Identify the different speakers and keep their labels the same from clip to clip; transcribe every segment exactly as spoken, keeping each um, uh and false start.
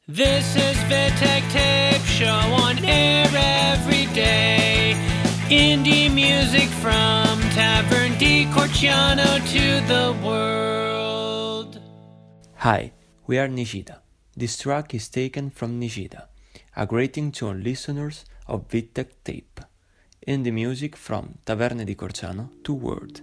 Speaker 1: This is Vitek Tape, show on air every day. Indie music from Tavern di Corciano to the world.
Speaker 2: Hi, we are Nishida. This track is taken from Nishida, a greeting to all listeners of Vitek Tape. Indie music from Taverne di Corciano to world.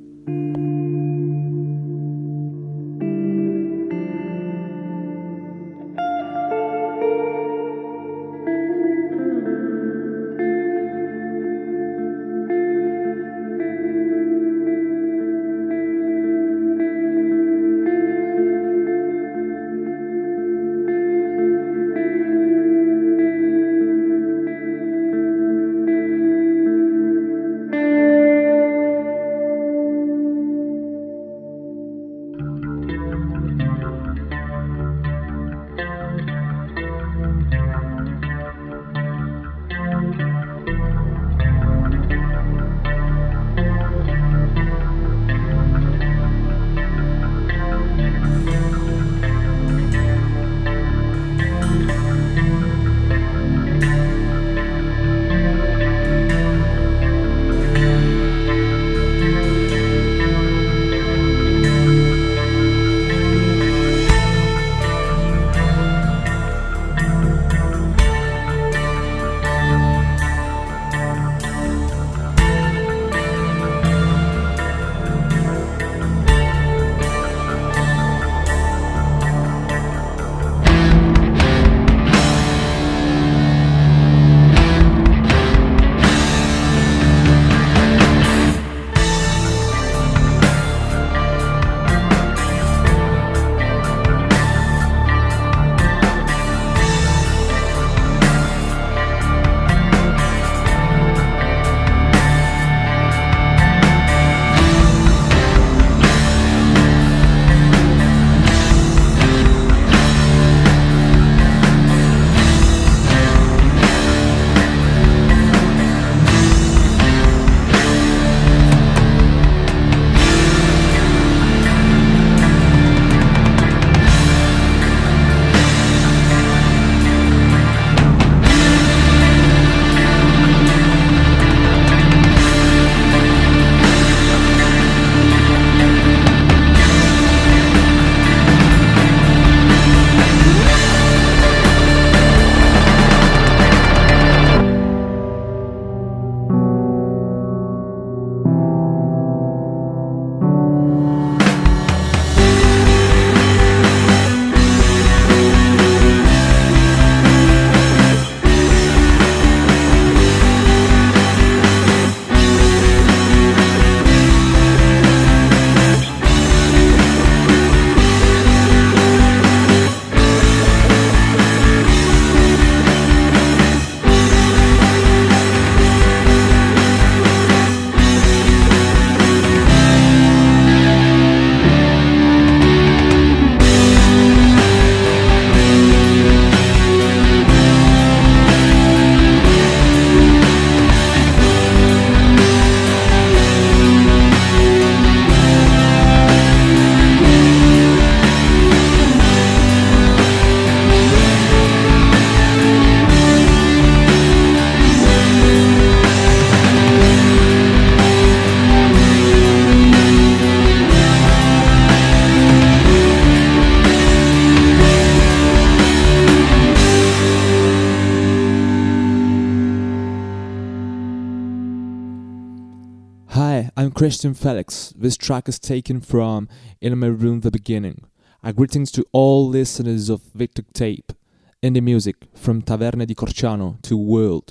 Speaker 3: Hi, I'm Christian Felix. This track is taken from In My Room The Beginning. A greetings to all listeners of Vitek Tape, indie music from Taverne di Corciano to world.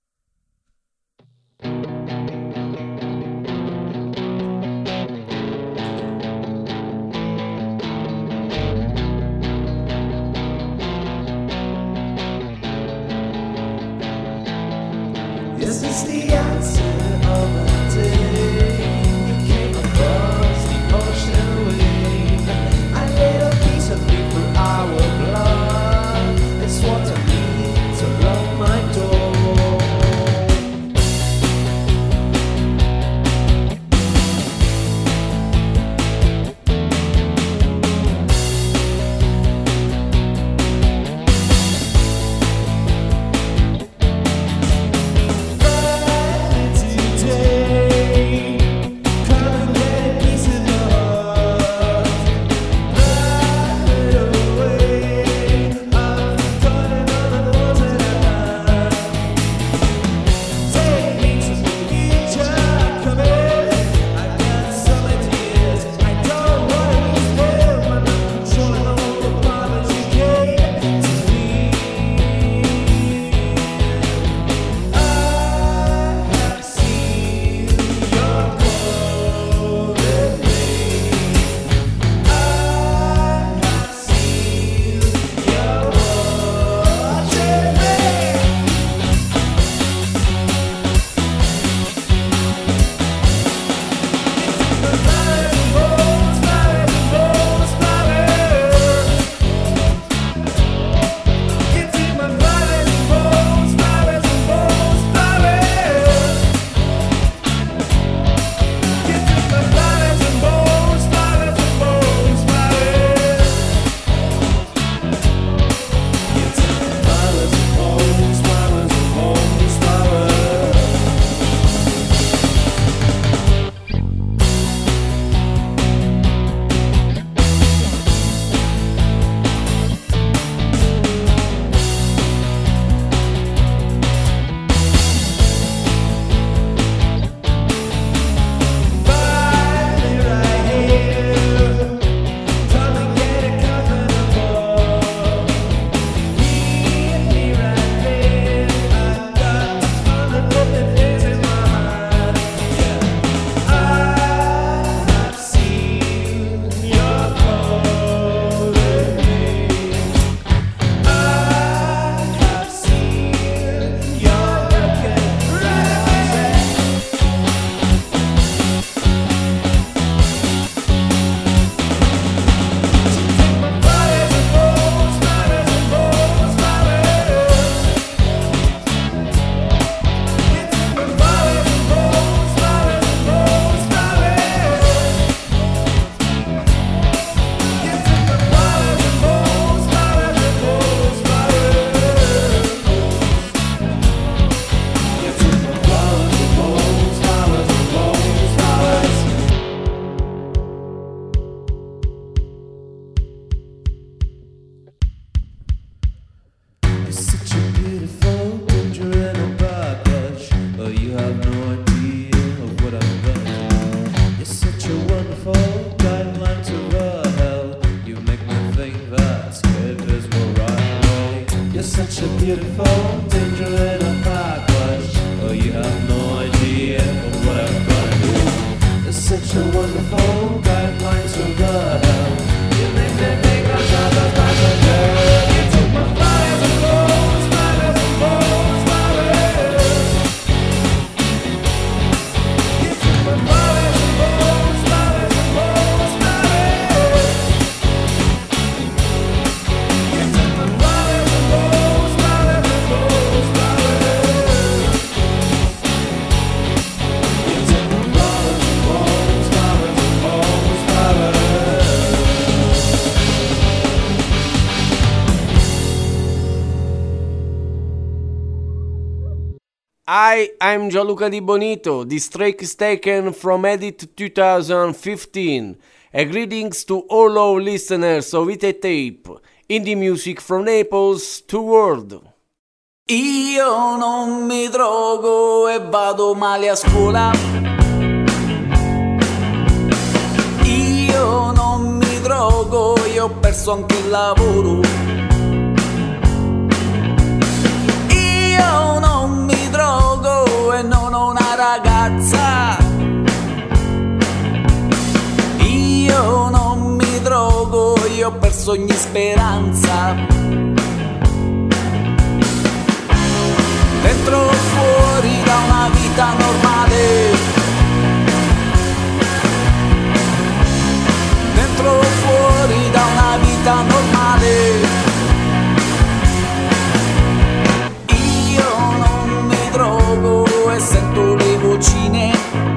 Speaker 4: This is the answer of a day. You came across the ocean wave. A little piece of me for our blood. It's what I need to lock my door. such a beautiful danger in a backwash. Oh, you have no idea what I've got to do. It's such a wonderful guidelines from the hell. You make me think I'm not a bad girl. You took my fires and bones, fires and bones, fires. You took my fires and bones, fires and bones, fires. You took my fires and bones, fires and bones, fires. You took my fires and bones, fires and bones, fires.
Speaker 5: Hi, I'm Gianluca Di Bonito. This track is taken from Edit twenty fifteen. A greetings to all our listeners of Vite Tape, indie music from Naples to world.
Speaker 6: Io non mi drogo e vado male a scuola. Io non mi drogo e ho perso anche il lavoro. Io non mi drogo e non ho una ragazza. Io non mi drogo e ho perso ogni speranza. Dentro o fuori da una vita normale. Dentro o fuori da una vita normale. Io non mi drogo e sento le vocine.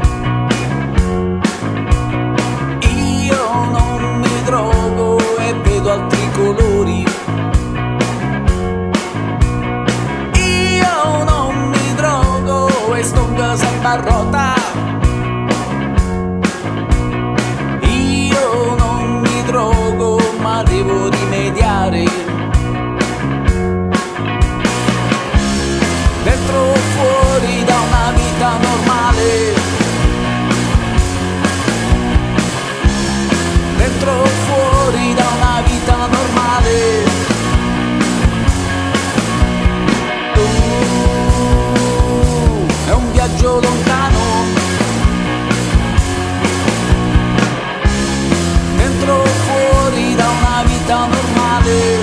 Speaker 6: Io non mi drogo e vedo altri colori. Io non mi drogo e sto in casa in barrota. Io non mi drogo ma devo rimediare. Dentro o fuori da una vita normale. Dentro o fuori da una vita normale. Uh, è un viaggio lontano. Dentro o fuori da una vita normale.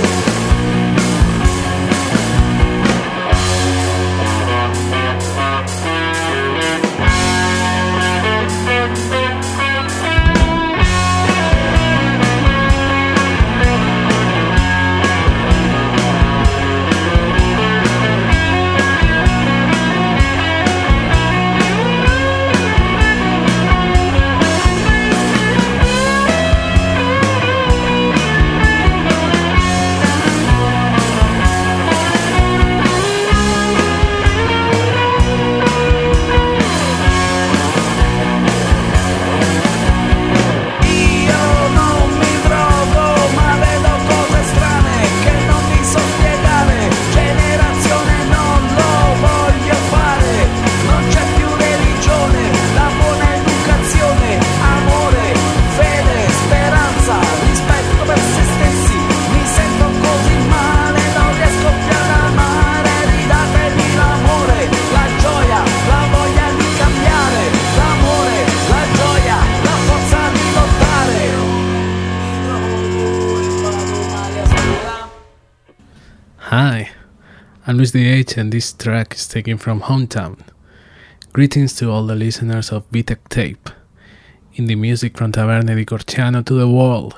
Speaker 1: Hi, I'm Luis D H and this track is taken from Hometown. Greetings to all the listeners of Vite Tape, indie music from Taverne di Corciano to the world.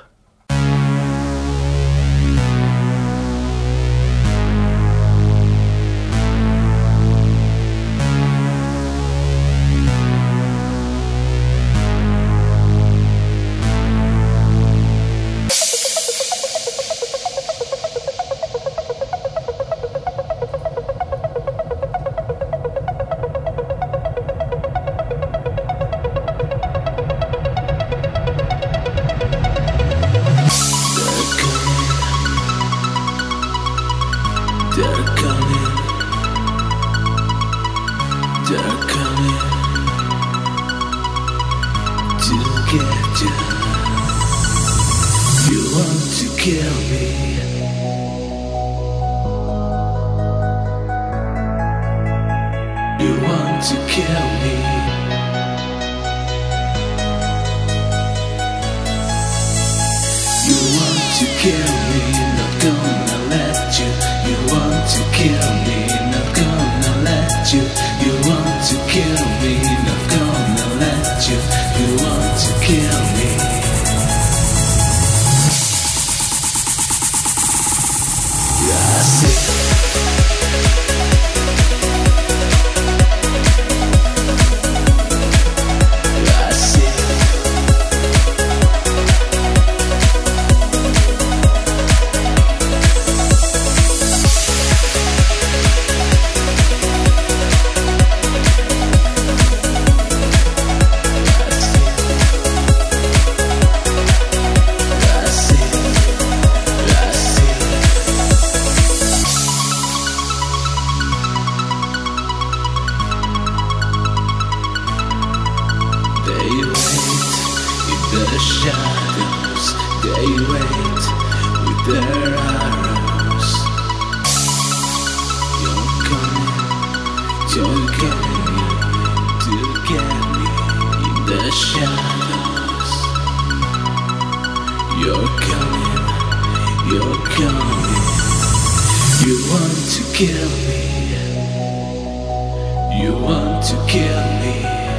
Speaker 4: You want to kill me.
Speaker 6: to kill me. You want to kill me, not gonna let you. You want to kill me, not gonna let you. You want to kill me, not gonna let you. You want to kill me. I see. Shadows, they wait with their arrows. You're coming, you're coming to get me in the shadows. You're coming, you're coming. You want to kill me. You want to kill me.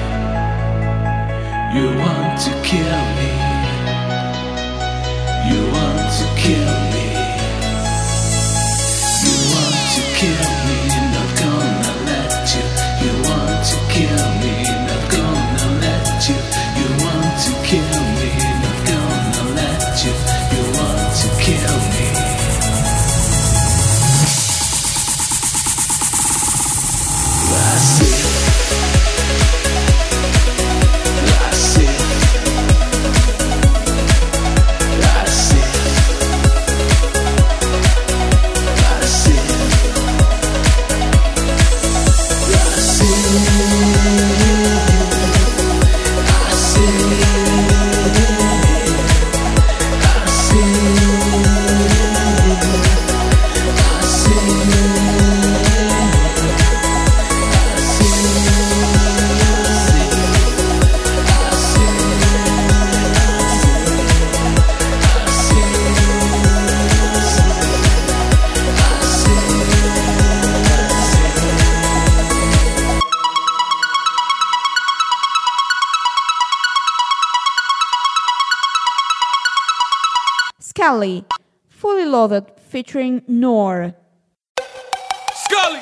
Speaker 6: You want to kill me. You want to kill me. You want to kill me, not gonna let you. You want to kill me, not gonna let you. You want to kill me, not gonna let you. You want to kill me. I see.
Speaker 7: Scully, Fully Loaded, featuring Noor.
Speaker 8: Scully,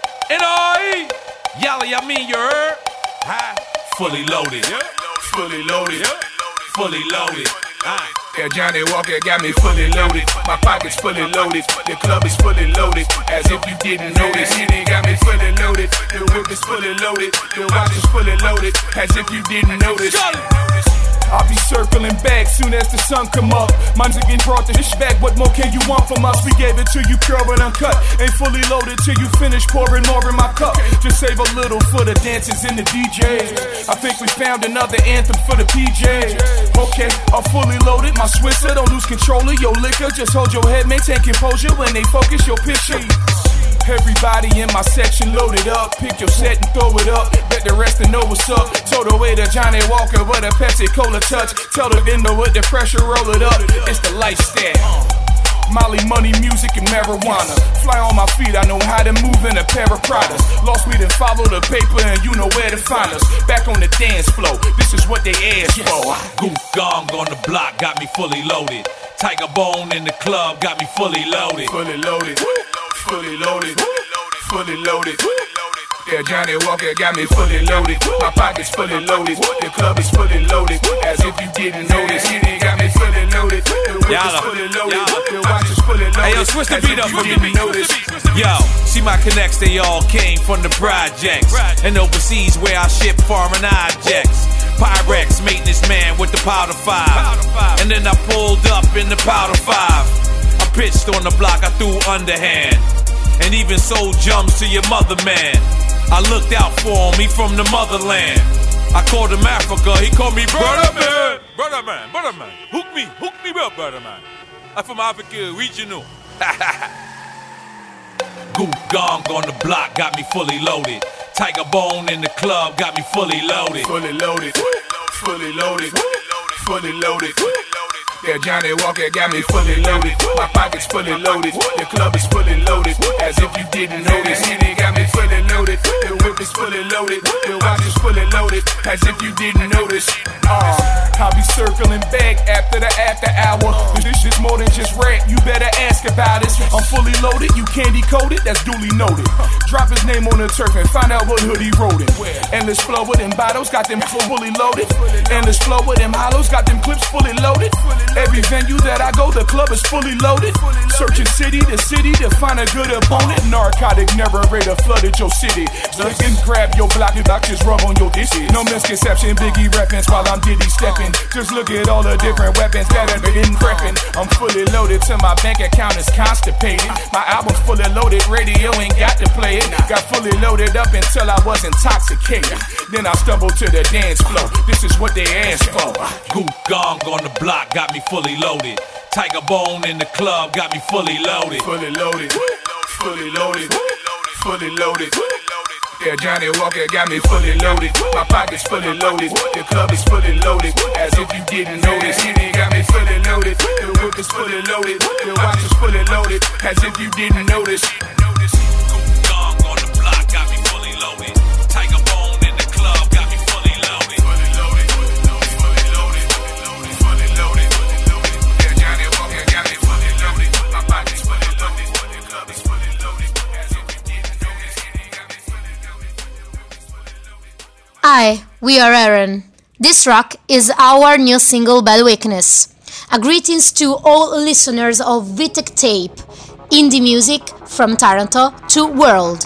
Speaker 8: N R E, Yally, I mean you heard? Hi. Fully loaded, yeah. Fully loaded, yeah. Fully loaded. Aye.
Speaker 9: Yeah, Johnny Walker got me fully loaded. My pocket's fully loaded. The club is fully loaded. As if you didn't notice. He got me fully loaded. The whip is fully loaded. The watch is fully loaded. As if you didn't notice. I'll be circling back soon as the sun come up. Mine's again brought the dish back. What more can you want from us? We gave it to you pure and uncut. Ain't fully loaded till you finish pouring more in my cup. Just save a little for the dancers and the D Js. I think we found another anthem for the P Js. Okay, I'm fully loaded. My Swisser, don't lose control of your liquor. Just hold your head, maintain composure when they focus your picture. Everybody in my section loaded up. Pick your set and throw it up. Let the rest to know what's up. Told away to Johnny Walker with a Pepsi Cola touch. Tell the window with the pressure, roll it up. It's the lifestyle. Molly, money, music, and marijuana. Fly on my feet, I know how to move in a pair of Pradas. Lost weed and follow the paper, and you know where to find us. Back on the dance floor, this is what they asked for.
Speaker 8: Goose Gong on the block got me fully loaded. Tiger Bone in the club got me fully loaded.
Speaker 9: Fully loaded. Fully loaded, fully loaded. Yeah, Johnny Walker got me fully loaded. My pocket's fully loaded. The club is fully loaded. As if you didn't notice, he got me fully loaded. The whip is fully loaded. The watch is fully loaded.
Speaker 8: Hey, yo, switch the beat up for me. Yo, see my connects, they all came from the projects. And overseas where I ship foreign objects. Pyrex, maintenance man with the powder five. And then I pulled up in the powder five. I pitched on the block, I threw underhand. And even sold jumps to your mother, man. I looked out for him, he from the motherland. I called him Africa, he called me brother man. Brother man, brother man, hook me, hook me up, brother man. I'm from Africa, regional. Goop Gong on the block got me fully loaded. Tiger Bone in the club got me fully loaded.
Speaker 9: Fully loaded, fully loaded, fully loaded. Yeah, Johnny Walker got me fully loaded. My pocket's fully loaded. The club is fully loaded. As if you didn't notice. And they got me fully loaded. The whip is fully loaded. The watch is fully loaded. As if you didn't notice. Uh, I'll be circling back after the after hour. This shit's more than just rap. You better ask about it. I'm fully loaded. You can't decode it. That's duly noted. Drop his name on the turf and find out what hood he wrote it. Endless flow with them bottles. Got them fully loaded. Endless flow with them hollows. Got them clips fully loaded. Every venue that I go, the club is fully loaded. Searching city to city to find a good opponent. Narcotic narrator flooded your city. Look and grab your block, your block, just rub on your dishes. No misconception, Biggie reference while I'm Diddy stepping. Just look at all the different weapons that have been prepping. I'm fully loaded till my bank account is constipated. My album's fully loaded, radio ain't got to play it. Got fully loaded up until I was intoxicated. Then I stumbled to the dance floor. This is what they asked for.
Speaker 8: Goop Gong on the block got me fully loaded. Tiger Bone in the club got me fully loaded.
Speaker 9: Fully loaded, fully loaded, fully loaded. Yeah, Johnny Walker got me fully loaded. My pocket's fully loaded. The club is fully loaded. As if you didn't notice. And they got me fully loaded. The whip is fully loaded. The watch is fully loaded. As if you didn't notice.
Speaker 8: Goop Gong on the block got me fully loaded. Tiger Bone in the club got me fully loaded.
Speaker 9: Fully loaded, fully loaded, fully loaded. Yeah, Johnny Walker got me fully loaded. My pocket's fully loaded. The club is fully loaded. As if you didn't notice. And they got me fully loaded.
Speaker 10: Hi, we are Aaron. This track is our new single Bad Weakness. A greetings to all listeners of Vitek Tape, indie music from Taranto to world.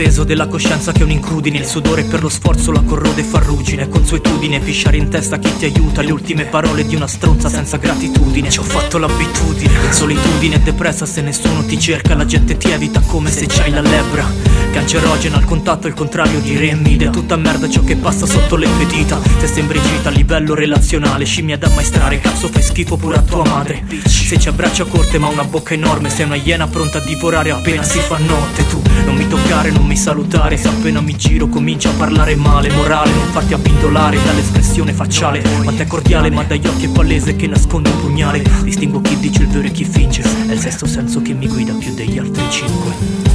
Speaker 11: peso della coscienza che è un'incudine, il sudore per lo sforzo la corrode fa ruggine, consuetudine, pisciare in testa chi ti aiuta, le ultime parole di una stronza senza gratitudine. Ci ho fatto l'abitudine, in solitudine depressa se nessuno ti cerca, la gente ti evita come se c'hai la lebbra, cancerogena al contatto, il contrario di remide, tutta merda ciò che passa sotto le tue dita, se sembri gita a livello relazionale, scimmia da ammaestrare, cazzo fai schifo pure a tua madre, se ci abbraccia corte ma una bocca enorme, sei una iena pronta a divorare appena si fa notte. Tu non mi toccare, non mi salutare, se appena mi giro comincia a parlare male, morale non farti abbindolare dall'espressione facciale, ma te cordiale ma dagli occhi è palese che nasconde un pugnale, distingo chi dice il vero e chi finge, è il sesto senso che mi guida più degli altri cinque.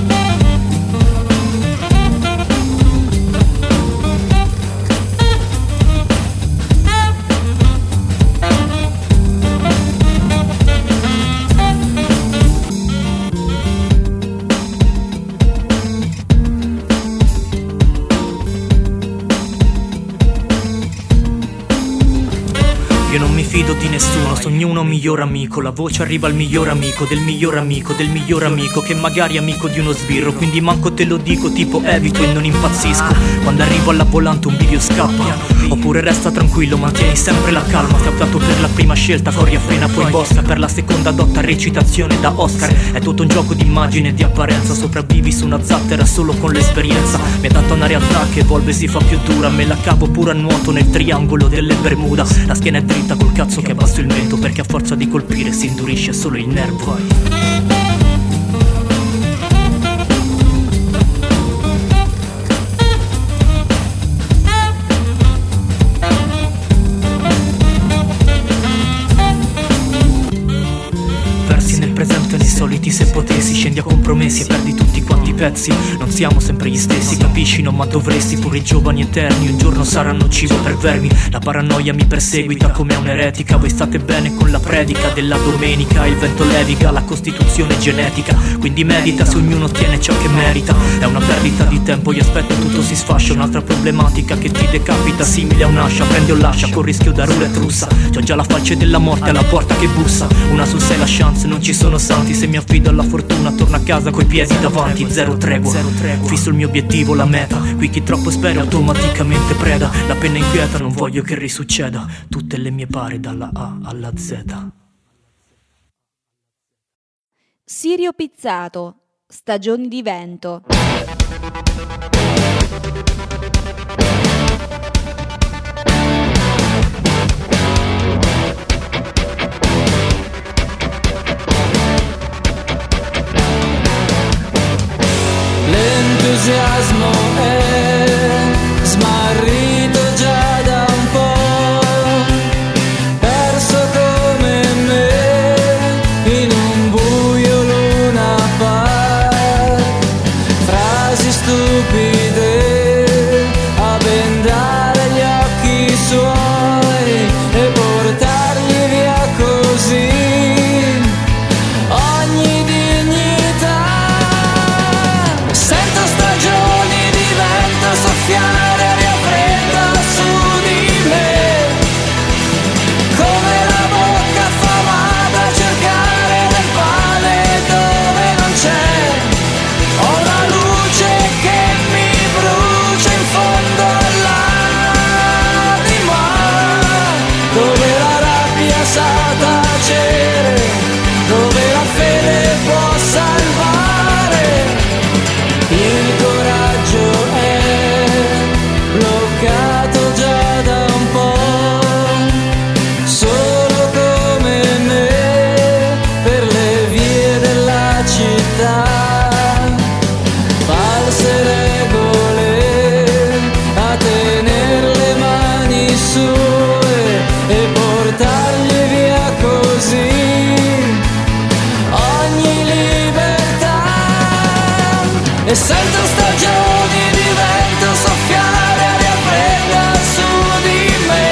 Speaker 11: Io non mi fido di nessuno, so ognuno un miglior amico, la voce arriva al miglior amico, del miglior amico, del miglior amico, che magari è amico di uno sbirro, quindi manco te lo dico, tipo evito e non impazzisco, quando arrivo alla volante un bivio scappa, oppure resta tranquillo, mantieni sempre la calma, ti ho optato per la prima scelta, corri frena poi bosca, per la seconda dotta recitazione da Oscar, è tutto un gioco di immagine e di apparenza, sopravvivi su una zattera solo con l'esperienza, mi è data una realtà che evolve e si fa più dura, me la cavo pure a nuoto nel triangolo delle Bermuda, la schiena è dritta col cazzo che abbasso il mento, perché a forza di colpire si indurisce solo il nervo. Soliti se potessi, scendi a compromessi e perdi tutti quanti i pezzi. Non siamo sempre gli stessi, capisci no? Ma dovresti, pure i giovani eterni un giorno saranno cibo per vermi. La paranoia mi perseguita come un'eretica. Voi state bene con la predica della domenica, il vento leviga, la costituzione genetica, quindi medita se ognuno ottiene ciò che merita. È una perdita di tempo, io aspetto tutto si sfascia. Un'altra problematica che ti decapita simile a un'ascia, prendi o lascia, con rischio da roulette russa. C'ho già la falce della morte alla porta che bussa, una su sei la chance, non ci sono santi. Se mi affido alla fortuna torno a casa coi piedi davanti, zero tregua, fisso il mio obiettivo, la meta. Qui chi troppo spera automaticamente preda. La penna inquieta, non voglio che risucceda. Tutte le mie pari dalla A alla Z.
Speaker 7: Sirio Pizzato, Stagioni di vento.
Speaker 4: L'entusiasmo è smarrito già da un po', perso come me in un buio Luna Park. Frasi stupide a bendare gli occhi suoi e portargli via così ogni dignità. Sento stagioni di vento soffiare aria fredda su di me, come la bocca affamata a cercare del pane dove non c'è. Ho la luce che mi brucia in fondo all'anima, dove la rabbia sa tacere, dove la fede può salvare. Il coraggio è bloccato già da un po', solo come me per le vie della città. False regole a tener le mani sue e portargli via così ogni libertà. E sento stagioni di vento soffiare aria fredda su di me,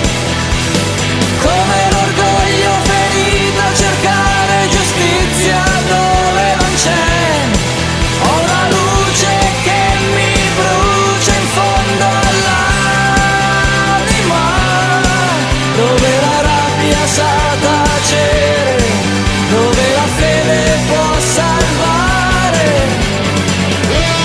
Speaker 4: come l'orgoglio ferito a cercare giustizia dove non c'è. Ho la luce che mi brucia in fondo all'anima, dove la rabbia sa tacere, dove la fede può salvare.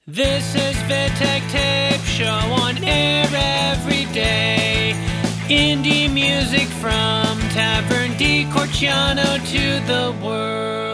Speaker 1: This is Vitek Tape Show on air every day. Indie music from Tavern di Corciano to the world.